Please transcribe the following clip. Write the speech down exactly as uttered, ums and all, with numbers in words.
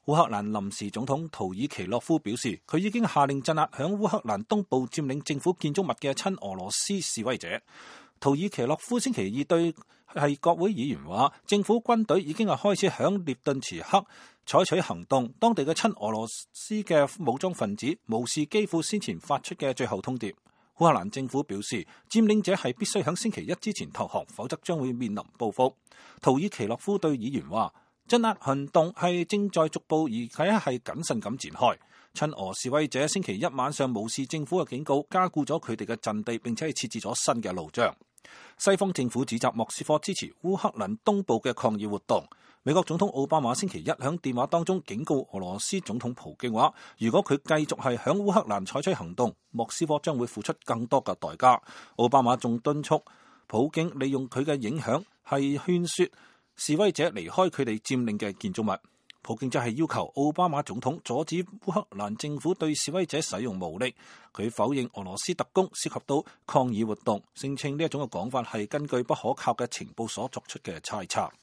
烏克蘭臨時總統圖爾奇洛夫表示，佢已經下令鎮壓響烏克蘭東部佔領政府建築物嘅親俄羅斯示威者。圖爾奇洛夫星期二對係國會議員話，政府軍隊已經係開始響列頓茨克採取行動，當地嘅親俄羅斯嘅武裝分子無視基輔先前發出嘅最後通牒。烏克蘭政府表示，佔領者係必須響星期一之前投降，否則將會面臨報復。圖爾奇洛夫對議員話，鎮壓行動係正在逐步而且係謹慎咁展開。親俄示威者星期一晚上無視政府嘅警告，加固咗佢哋嘅陣地，並且係設置咗新嘅路障。西方政府指責莫斯科支持烏克蘭東部嘅抗議活動。美國總統奧巴馬星期一響電話當中警告俄羅斯總統普京話，如果佢繼續係響烏克蘭採取行動，莫斯科將會付出更多嘅代價。奧巴馬仲敦促普京利用佢嘅影響係勸說示威者離開佢哋佔領嘅建築物。普京就係要求奧巴馬總統阻止烏克蘭政府對示威者使用武力。佢否認俄羅斯特工涉及到抗議活動，聲稱呢一種嘅講法係根據不可靠嘅情報所作出嘅猜測。